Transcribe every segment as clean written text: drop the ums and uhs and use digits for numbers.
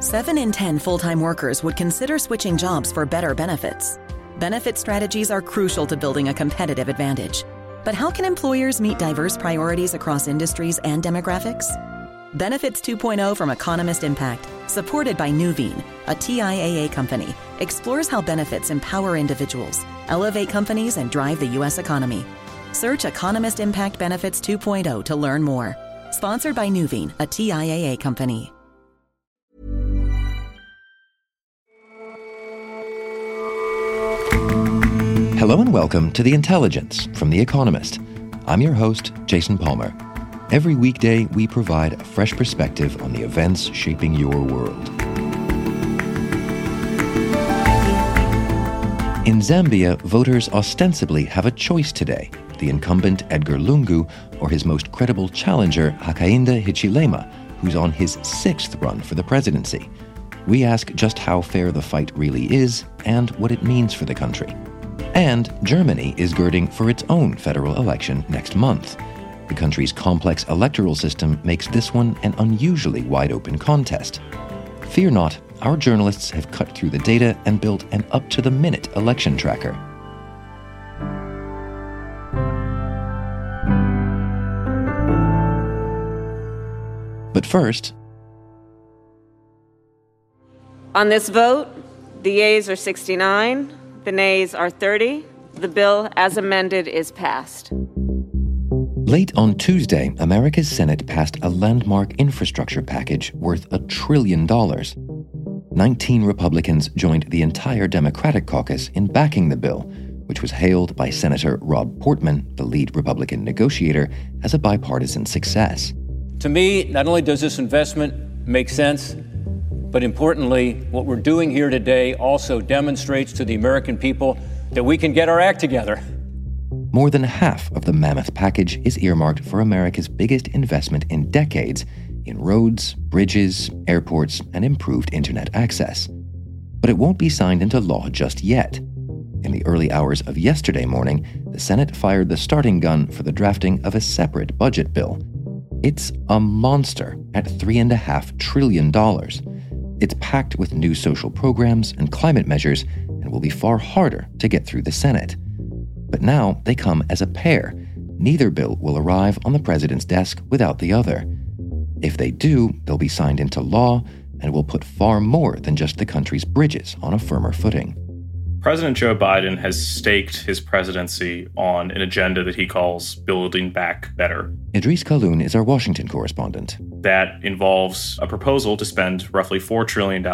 7 in 10 full-time workers would consider switching jobs for better benefits. Benefit strategies are crucial to building a competitive advantage. But how can employers meet diverse priorities across industries and demographics? Benefits 2.0 from Economist Impact, supported by Nuveen, a TIAA company, explores how benefits empower individuals, elevate companies, and drive the U.S. economy. Search Economist Impact Benefits 2.0 to learn more. Sponsored by Nuveen, a TIAA company. Hello and welcome to The Intelligence from The Economist. I'm your host, Jason Palmer. Every weekday, we provide a fresh perspective on the events shaping your world. In Zambia, voters ostensibly have a choice today: the incumbent Edgar Lungu or his most credible challenger, Hakainde Hichilema, who's on his 6th run for the presidency. We ask just how fair the fight really is and what it means for the country. And Germany is girding for its own federal election next month. The country's complex electoral system makes this one an unusually wide-open contest. Fear not, our journalists have cut through the data and built an up-to-the-minute election tracker. But first, on this vote, the yeas are 69, the nays are 30. The bill, as amended, is passed. Late on Tuesday, America's Senate passed a landmark infrastructure package worth $1 trillion. 19 Republicans joined the entire Democratic caucus in backing the bill, which was hailed by Senator Rob Portman, the lead Republican negotiator, as a bipartisan success. To me, not only does this investment make sense, but importantly, what we're doing here today also demonstrates to the American people that we can get our act together. More than half of the mammoth package is earmarked for America's biggest investment in decades in roads, bridges, airports, and improved internet access. But it won't be signed into law just yet. In the early hours of yesterday morning, the Senate fired the starting gun for the drafting of a separate budget bill. It's a monster at $3.5 trillion. It's packed with new social programs and climate measures and will be far harder to get through the Senate. But now they come as a pair. Neither bill will arrive on the president's desk without the other. If they do, they'll be signed into law and will put far more than just the country's bridges on a firmer footing. President Joe Biden has staked his presidency on an agenda that he calls Building Back Better. Idris Khaloun is our Washington correspondent. That involves a proposal to spend roughly $4 trillion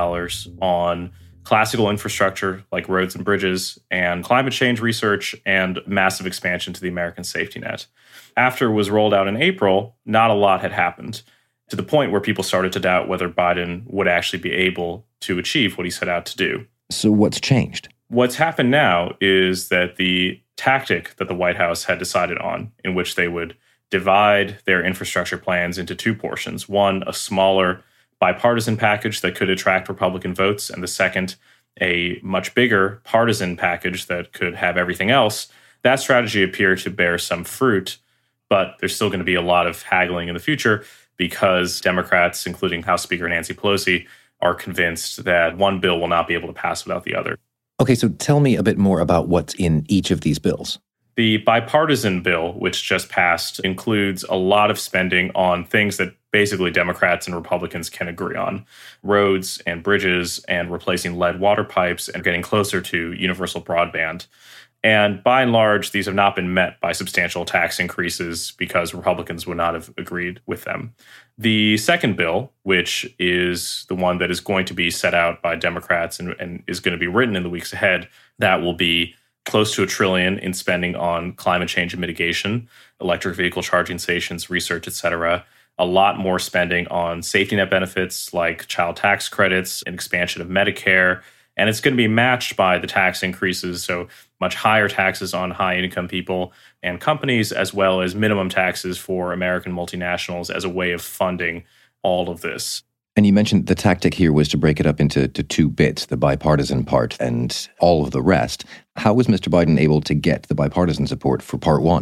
on classical infrastructure like roads and bridges, and climate change research, and massive expansion to the American safety net. After it was rolled out in April, not a lot had happened, to the point where people started to doubt whether Biden would actually be able to achieve what he set out to do. So what's changed? What's happened now is that the tactic that the White House had decided on, in which they would divide their infrastructure plans into two portions, one, a smaller bipartisan package that could attract Republican votes, and the second, a much bigger partisan package that could have everything else, that strategy appeared to bear some fruit, but there's still going to be a lot of haggling in the future because Democrats, including House Speaker Nancy Pelosi, are convinced that one bill will not be able to pass without the other. Okay, so tell me a bit more about what's in each of these bills. The bipartisan bill, which just passed, includes a lot of spending on things that basically Democrats and Republicans can agree on. Roads and bridges and replacing lead water pipes and getting closer to universal broadband. And by and large, these have not been met by substantial tax increases because Republicans would not have agreed with them. The second bill, which is the one that is going to be set out by Democrats and is going to be written in the weeks ahead, that will be close to $1 trillion in spending on climate change and mitigation, electric vehicle charging stations, research, et cetera. A lot more spending on safety net benefits like child tax credits and expansion of Medicare. And it's going to be matched by the tax increases, so much higher taxes on high-income people and companies, as well as minimum taxes for American multinationals as a way of funding all of this. And you mentioned the tactic here was to break it up into two bits, the bipartisan part and all of the rest. How was Mr. Biden able to get the bipartisan support for part one?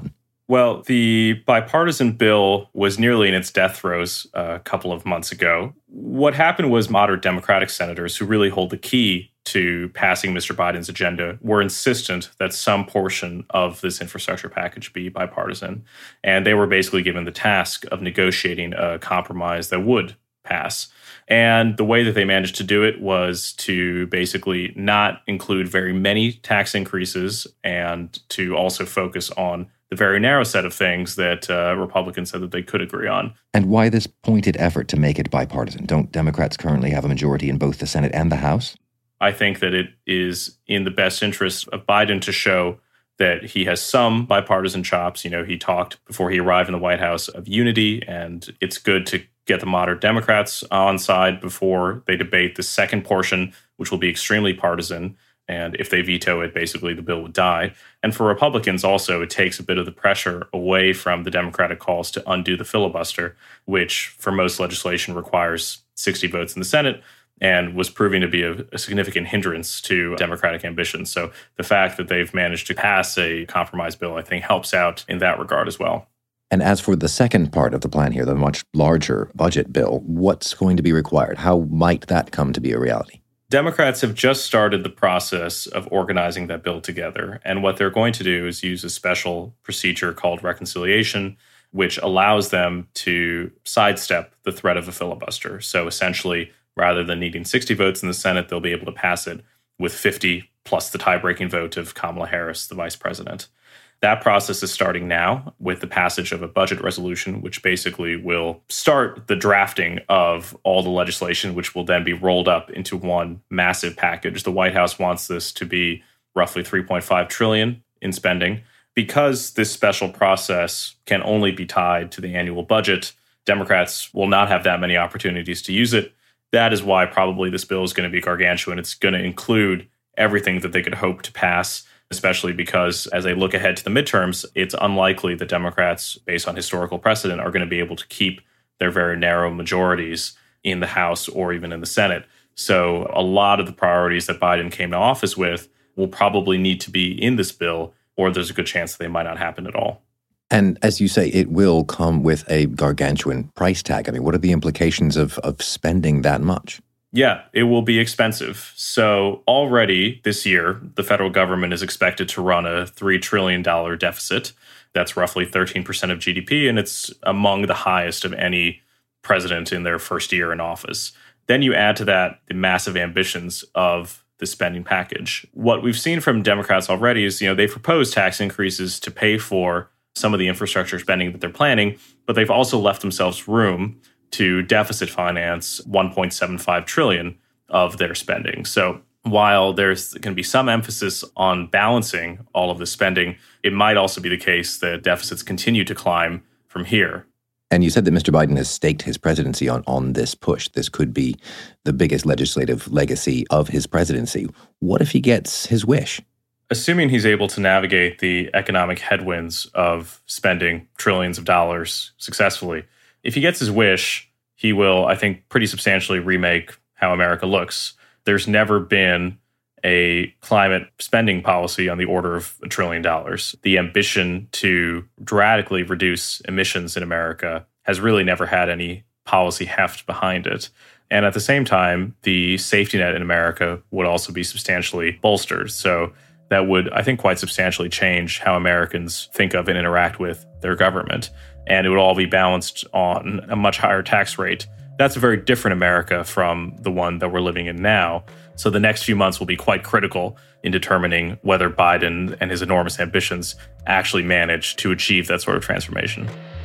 Well, the bipartisan bill was nearly in its death throes a couple of months ago. What happened was moderate Democratic senators who really hold the key to passing Mr. Biden's agenda were insistent that some portion of this infrastructure package be bipartisan. And they were basically given the task of negotiating a compromise that would pass. And the way that they managed to do it was to basically not include very many tax increases and to also focus on the very narrow set of things that Republicans said that they could agree on. And why this pointed effort to make it bipartisan? Don't Democrats currently have a majority in both the Senate and the House? I think that it is in the best interest of Biden to show that he has some bipartisan chops. You know, he talked before he arrived in the White House of unity, and it's good to get the moderate Democrats on side before they debate the second portion, which will be extremely partisan. And if they veto it, basically the bill would die. And for Republicans also, it takes a bit of the pressure away from the Democratic calls to undo the filibuster, which for most legislation requires 60 votes in the Senate and was proving to be a significant hindrance to Democratic ambitions. So the fact that they've managed to pass a compromise bill, I think, helps out in that regard as well. And as for the second part of the plan here, the much larger budget bill, what's going to be required? How might that come to be a reality? Democrats have just started the process of organizing that bill together. And what they're going to do is use a special procedure called reconciliation, which allows them to sidestep the threat of a filibuster. So essentially, rather than needing 60 votes in the Senate, they'll be able to pass it with 50 plus the tie-breaking vote of Kamala Harris, the vice president. That process is starting now with the passage of a budget resolution, which basically will start the drafting of all the legislation, which will then be rolled up into one massive package. The White House wants this to be roughly $3.5 trillion in spending. Because this special process can only be tied to the annual budget, Democrats will not have that many opportunities to use it. That is why probably this bill is going to be gargantuan. It's going to include everything that they could hope to pass, especially because as they look ahead to the midterms, it's unlikely that Democrats, based on historical precedent, are going to be able to keep their very narrow majorities in the House or even in the Senate. So a lot of the priorities that Biden came to office with will probably need to be in this bill, or there's a good chance that they might not happen at all. And as you say, it will come with a gargantuan price tag. I mean, what are the implications of spending that much? Yeah, it will be expensive. So already this year, the federal government is expected to run a $3 trillion deficit. That's roughly 13% of GDP, and it's among the highest of any president in their first year in office. Then you add to that the massive ambitions of the spending package. What we've seen from Democrats already is, they've proposed tax increases to pay for some of the infrastructure spending that they're planning, but they've also left themselves room to deficit finance $1.75 trillion of their spending. So while there's going to be some emphasis on balancing all of the spending, it might also be the case that deficits continue to climb from here. And you said that Mr. Biden has staked his presidency on this push. This could be the biggest legislative legacy of his presidency. What if he gets his wish? Assuming he's able to navigate the economic headwinds of spending trillions of dollars successfully, if he gets his wish, he will, I think, pretty substantially remake how America looks. There's never been a climate spending policy on the order of $1 trillion. The ambition to dramatically reduce emissions in America has really never had any policy heft behind it. And at the same time, the safety net in America would also be substantially bolstered. So that would, I think, quite substantially change how Americans think of and interact with their government. And it would all be balanced on a much higher tax rate. That's a very different America from the one that we're living in now. So the next few months will be quite critical in determining whether Biden and his enormous ambitions actually manage to achieve that sort of transformation.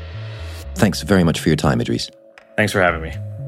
Thanks very much for your time, Idris. Thanks for having me.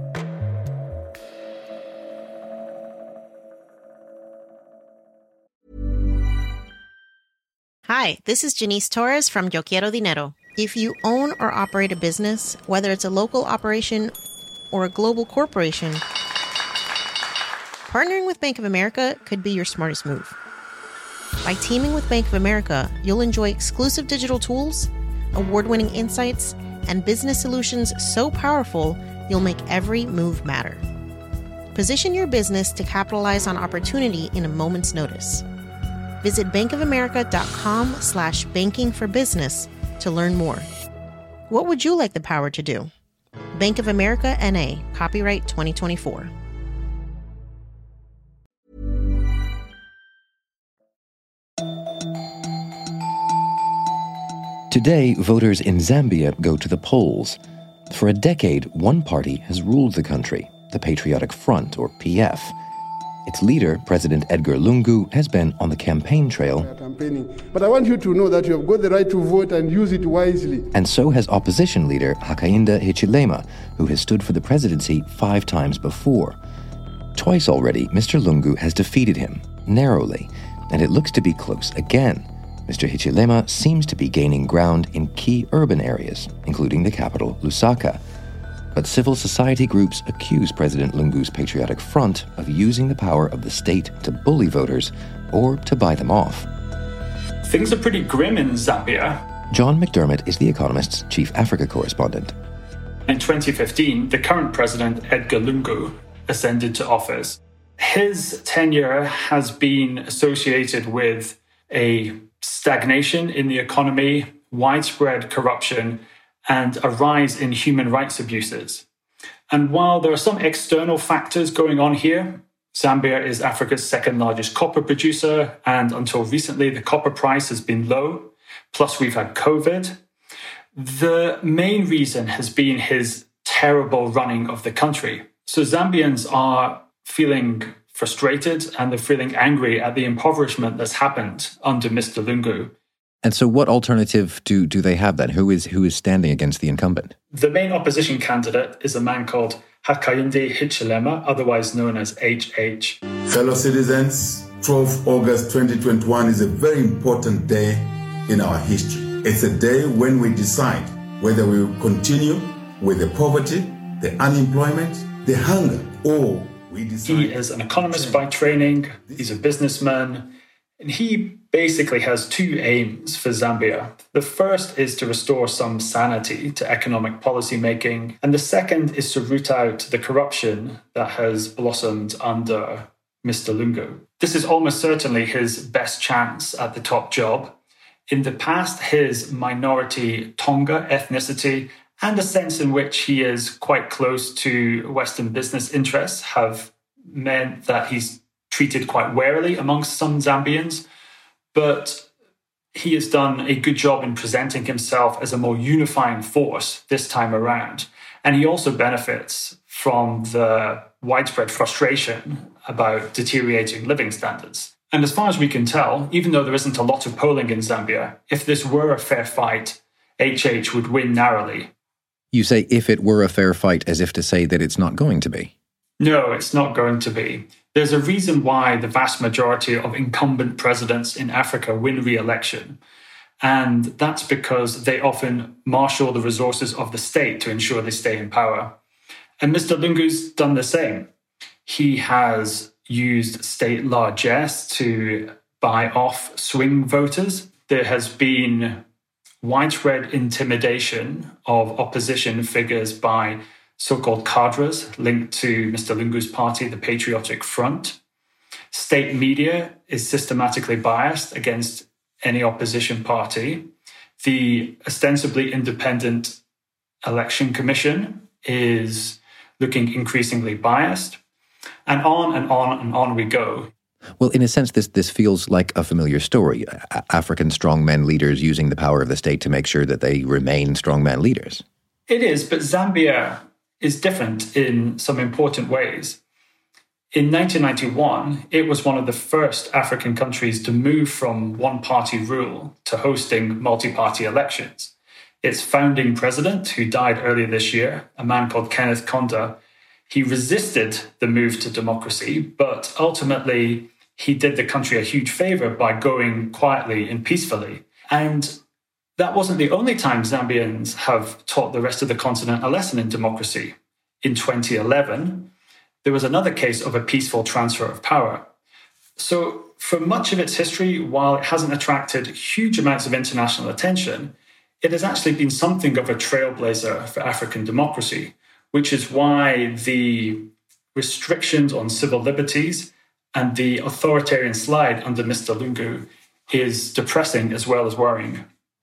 Hi, this is Janice Torres from Yo Quiero Dinero. If you own or operate a business, whether it's a local operation or a global corporation, partnering with Bank of America could be your smartest move. By teaming with Bank of America, you'll enjoy exclusive digital tools, award-winning insights, and business solutions so powerful, you'll make every move matter. Position your business to capitalize on opportunity in a moment's notice. Visit bankofamerica.com/banking for business to learn more. What would you like the power to do? Bank of America N.A., copyright 2024. Today, voters in Zambia go to the polls. For a decade, one party has ruled the country, the Patriotic Front, or PF. Its leader, President Edgar Lungu, has been on the campaign trail. But I want you to know that you have got the right to vote and use it wisely. And so has opposition leader Hakainde Hichilema, who has stood for the presidency 5 times before. Twice already, Mr. Lungu has defeated him, narrowly, and it looks to be close again. Mr. Hichilema seems to be gaining ground in key urban areas, including the capital, Lusaka. But civil society groups accuse President Lungu's Patriotic Front of using the power of the state to bully voters or to buy them off. Things are pretty grim in Zambia. John McDermott is The Economist's chief Africa correspondent. In 2015, the current president, Edgar Lungu, ascended to office. His tenure has been associated with a stagnation in the economy, widespread corruption, and a rise in human rights abuses. And while there are some external factors going on here, Zambia is Africa's second largest copper producer, and until recently, the copper price has been low. Plus, we've had COVID. The main reason has been his terrible running of the country. So Zambians are feeling frustrated and they're feeling angry at the impoverishment that's happened under Mr. Lungu. And so what alternative do they have then? Who is bbing the incumbent? The main opposition candidate is a man called Hakainde Hichilema, otherwise known as HH. Fellow citizens, 12 August 2021 is a very important day in our history. It's a day when we decide whether we will continue with the poverty, the unemployment, the hunger, or we decide... He is an economist by training, he's a businessman, and he basically has 2 aims for Zambia. The first is to restore some sanity to economic policy making, and the second is to root out the corruption that has blossomed under Mr. Lungu. This is almost certainly his best chance at the top job. In the past, his minority Tonga ethnicity and the sense in which he is quite close to Western business interests have meant that he's treated quite warily amongst some Zambians, but he has done a good job in presenting himself as a more unifying force this time around. And he also benefits from the widespread frustration about deteriorating living standards. And as far as we can tell, even though there isn't a lot of polling in Zambia, if this were a fair fight, HH would win narrowly. You say if it were a fair fight, as if to say that it's not going to be. No, it's not going to be. There's a reason why the vast majority of incumbent presidents in Africa win re-election. And that's because they often marshal the resources of the state to ensure they stay in power. And Mr. Lungu's done the same. He has used state largesse to buy off swing voters. There has been widespread intimidation of opposition figures by so-called cadres linked to Mr. Lungu's party, the Patriotic Front. State media is systematically biased against any opposition party. The ostensibly independent election commission is looking increasingly biased. And on and on and on we go. Well, in a sense, this feels like a familiar story. African strongman leaders using the power of the state to make sure that they remain strongman leaders. It is, but Zambia is different in some important ways. In 1991, it was one of the first African countries to move from one-party rule to hosting multi-party elections. Its founding president, who died earlier this year, a man called Kenneth Kaunda, he resisted the move to democracy, but ultimately he did the country a huge favor by going quietly and peacefully. And that wasn't the only time Zambians have taught the rest of the continent a lesson in democracy. In 2011, there was another case of a peaceful transfer of power. So for much of its history, while it hasn't attracted huge amounts of international attention, it has actually been something of a trailblazer for African democracy, which is why the restrictions on civil liberties and the authoritarian slide under Mr. Lungu is depressing as well as worrying.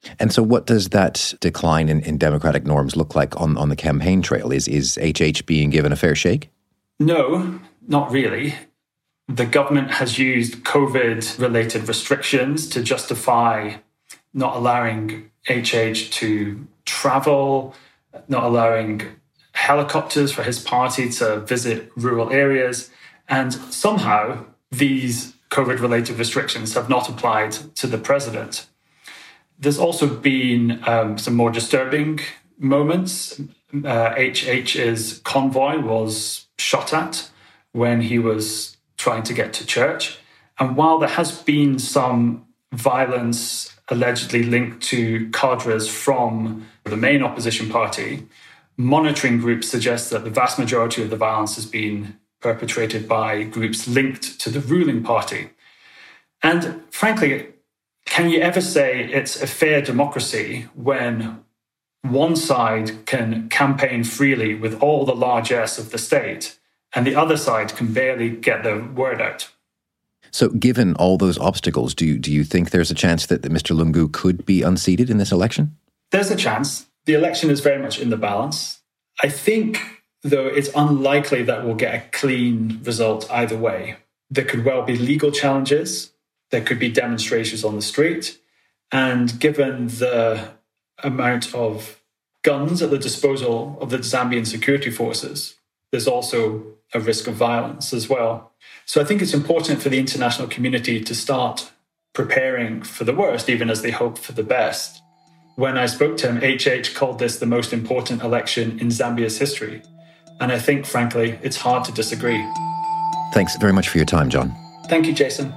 And so what does that decline in democratic norms look like on the campaign trail? Is HH being given a fair shake? No, not really. The government has used COVID-related restrictions to justify not allowing HH to travel, not allowing helicopters for his party to visit rural areas. And somehow these COVID-related restrictions have not applied to the president. There's also been some more disturbing moments. HH's convoy was shot at when he was trying to get to church. And while there has been some violence allegedly linked to cadres from the main opposition party, monitoring groups suggest that the vast majority of the violence has been perpetrated by groups linked to the ruling party. And frankly, can you ever say it's a fair democracy when one side can campaign freely with all the largesse of the state and the other side can barely get the word out? So given all those obstacles, do you think there's a chance that Mr. Lungu could be unseated in this election? There's a chance. The election is very much in the balance. I think, though, it's unlikely that we'll get a clean result either way. There could well be legal challenges. There could be demonstrations on the street. And given the amount of guns at the disposal of the Zambian security forces, there's also a risk of violence as well. So I think it's important for the international community to start preparing for the worst, even as they hope for the best. When I spoke to him, HH called this the most important election in Zambia's history. And I think, frankly, it's hard to disagree. Thanks very much for your time, John. Thank you, Jason.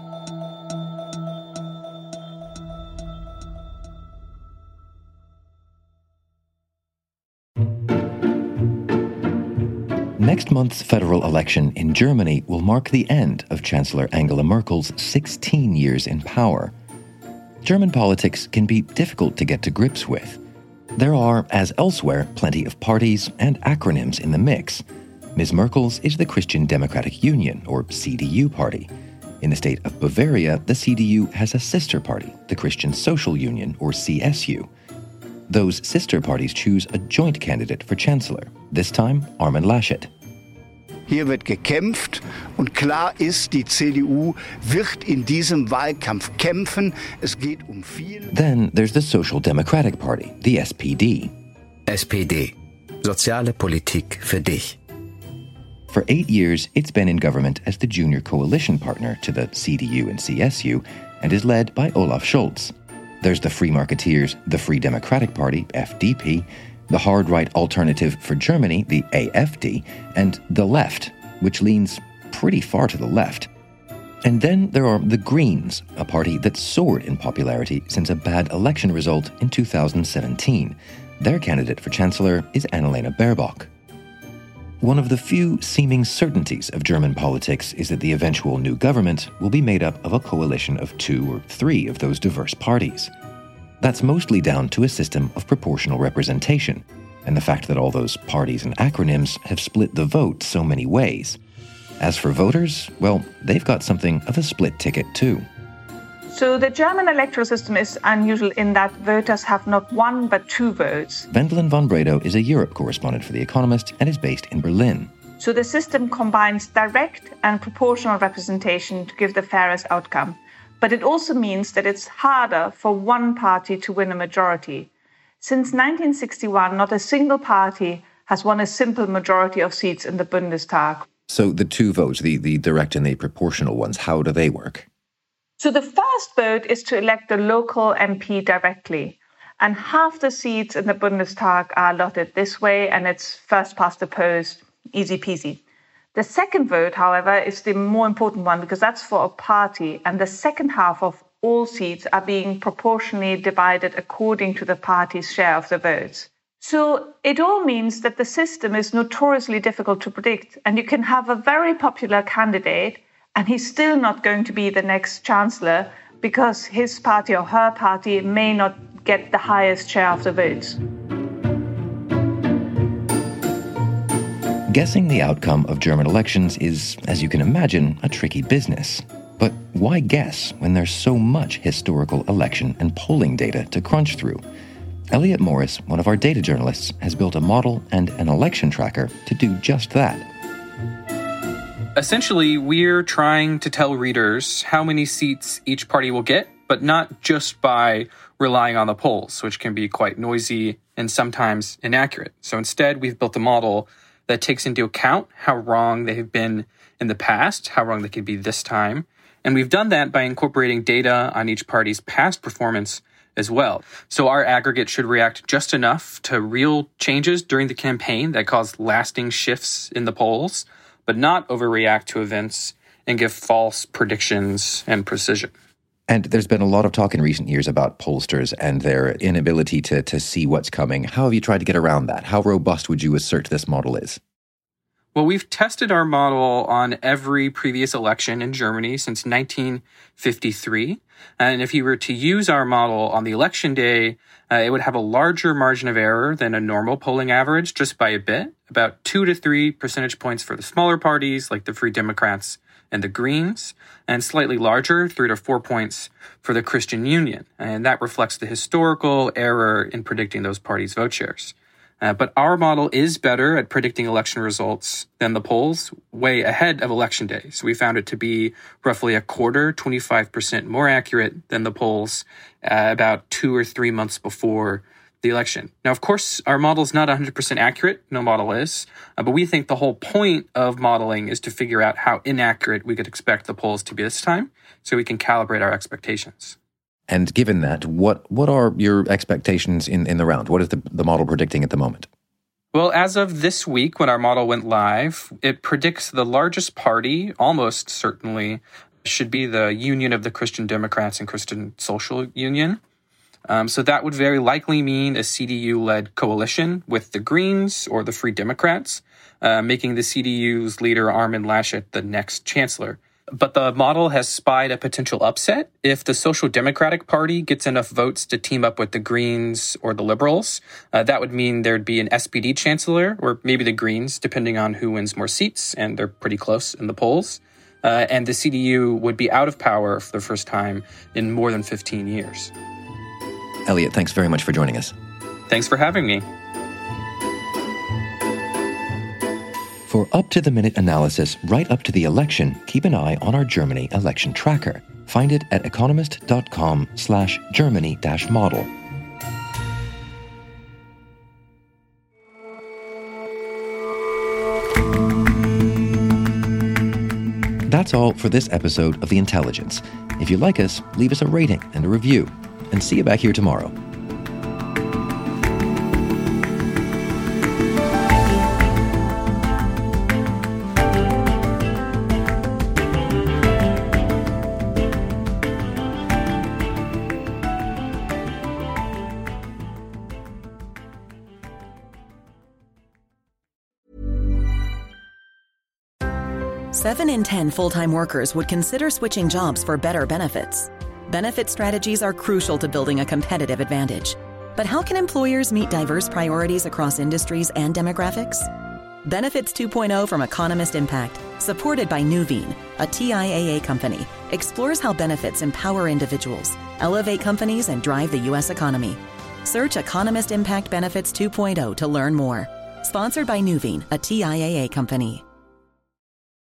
Next month's federal election in Germany will mark the end of Chancellor Angela Merkel's 16 years in power. German politics can be difficult to get to grips with. There are, as elsewhere, plenty of parties and acronyms in the mix. Ms. Merkel's is the Christian Democratic Union, or CDU party. In the state of Bavaria, the CDU has a sister party, the Christian Social Union, or CSU. Those sister parties choose a joint candidate for chancellor, this time Armin Laschet. Hier wird gekämpft und klar ist, die CDU wird in diesem Wahlkampf kämpfen. Es geht viel. Then there's the Social Democratic Party, the SPD. SPD. Soziale Politik für dich. For 8 years, it's been in government as the junior coalition partner to the CDU and CSU and is led by Olaf Scholz. There's the Free Marketeers, the Free Democratic Party, FDP, the hard-right Alternative for Germany, the AfD, and the Left, which leans pretty far to the left. And then there are the Greens, a party that soared in popularity since a bad election result in 2017. Their candidate for chancellor is Annalena Baerbock. One of the few seeming certainties of German politics is that the eventual new government will be made up of a coalition of 2 or 3 of those diverse parties. That's mostly down to a system of proportional representation, and the fact that all those parties and acronyms have split the vote so many ways. As for voters, well, they've got something of a split ticket too. So the German electoral system is unusual in that voters have not 1 but 2 votes. Wendelin von Bredow is a Europe correspondent for The Economist and is based in Berlin. So the system combines direct and proportional representation to give the fairest outcome. But it also means that it's harder for one party to win a majority. Since 1961, not a single party has won a simple majority of seats in the Bundestag. So the 2 votes, the direct and the proportional ones, how do they work? So the first vote is to elect the local MP directly. And half the seats in the Bundestag are allotted this way, and it's first past the post, easy peasy. The second vote, however, is the more important one because that's for a party, and the second half of all seats are being proportionally divided according to the party's share of the votes. So it all means that the system is notoriously difficult to predict, and you can have a very popular candidate, and he's still not going to be the next chancellor because his party or her party may not get the highest share of the votes. Guessing the outcome of German elections is, as you can imagine, a tricky business. But why guess when there's so much historical election and polling data to crunch through? Elliot Morris, one of our data journalists, has built a model and an election tracker to do just that. Essentially, we're trying to tell readers how many seats each party will get, but not just by relying on the polls, which can be quite noisy and sometimes inaccurate. So instead, we've built a model that takes into account how wrong they have been in the past, how wrong they could be this time. And we've done that by incorporating data on each party's past performance as well. So our aggregate should react just enough to real changes during the campaign that cause lasting shifts in the polls, but not overreact to events and give false predictions and precision. And there's been a lot of talk in recent years about pollsters and their inability to see what's coming. How have you tried to get around that? How robust would you assert this model is? Well, we've tested our model on every previous election in Germany since 1953. And if you were to use our model on the election day, it would have a larger margin of error than a normal polling average, just by a bit, about 2 to 3 percentage points for the smaller parties like the Free Democrats and the Greens, and slightly larger, 3 to 4 points for the Christian Union. And that reflects the historical error in predicting those parties' vote shares. But our model is better at predicting election results than the polls, way ahead of election day. So we found it to be roughly a quarter, 25% more accurate than the polls about 2 or 3 months before the election. Now, of course, our model is not 100% accurate. No model is. But we think the whole point of modeling is to figure out how inaccurate we could expect the polls to be this time so we can calibrate our expectations. And given that, what are your expectations in the round? What is the model predicting at the moment? Well, as of this week, when our model went live, it predicts the largest party, almost certainly, should be the Union of the Christian Democrats and Christian Social Union. So that would very likely mean a CDU-led coalition with the Greens or the Free Democrats, making the CDU's leader Armin Laschet the next chancellor. But the model has spied a potential upset if the Social Democratic Party gets enough votes to team up with the Greens or the Liberals. That would mean there'd be an SPD chancellor, or maybe the Greens, depending on who wins more seats, and they're pretty close in the polls. And the CDU would be out of power for the first time in more than 15 years. Elliot, thanks very much for joining us. Thanks for having me. For up-to-the-minute analysis right up to the election, keep an eye on our Germany election tracker. Find it at economist.com/Germany-model. That's all for this episode of The Intelligence. If you like us, leave us a rating and a review. And see you back here tomorrow. Seven in 10 full-time workers would consider switching jobs for better benefits. Benefit strategies are crucial to building a competitive advantage. But how can employers meet diverse priorities across industries and demographics? Benefits 2.0 from Economist Impact, supported by Nuveen, a TIAA company, explores how benefits empower individuals, elevate companies, and drive the U.S. economy. Search Economist Impact Benefits 2.0 to learn more. Sponsored by Nuveen, a TIAA company.